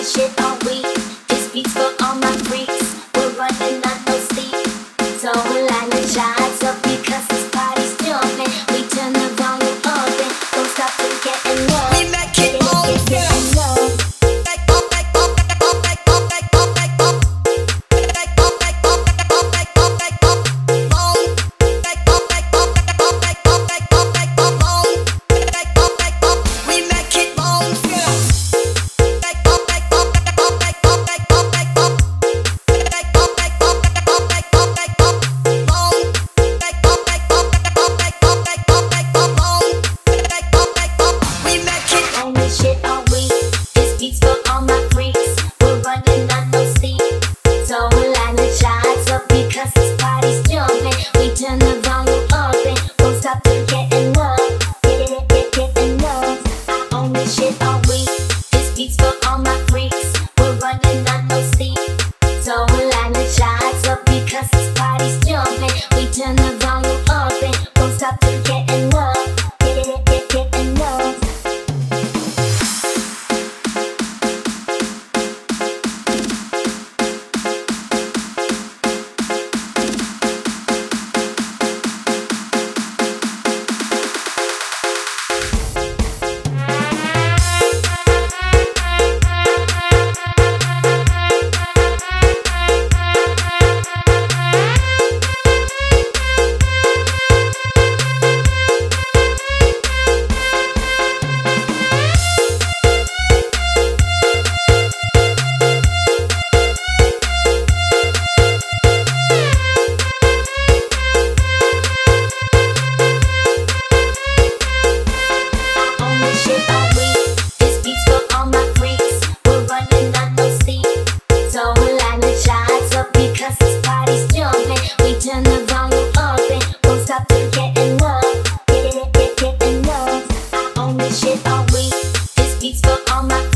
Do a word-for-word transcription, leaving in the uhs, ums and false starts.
shit all week. This beats for all my freaks. We're running on no sleep. So we'll line the shots up because this party's jumping. We turn the volume up and don't stop till we get enough. We make it all get enough. Shit all week. This beats for all my freaks. We're running on no sleep. So we'll line the shots up because this party's jumping. We turn the volume up and won't stop till we get enough. Get it, get, get enough. I own this shit all week. This beats for all my freaks. We're running on no sleep. So we'll line the shots up because this party's jumping. We turn the volume up and won't stop till we get enough. Get it, get, get enough. Shit all week. This beats for all my freaks. We're running on no sleep. So we'll line the shots up because this party's jumping. We turn the volume up and won't stop till we get enough. Get it, get, get enough. I own this shit all week. This beats for all my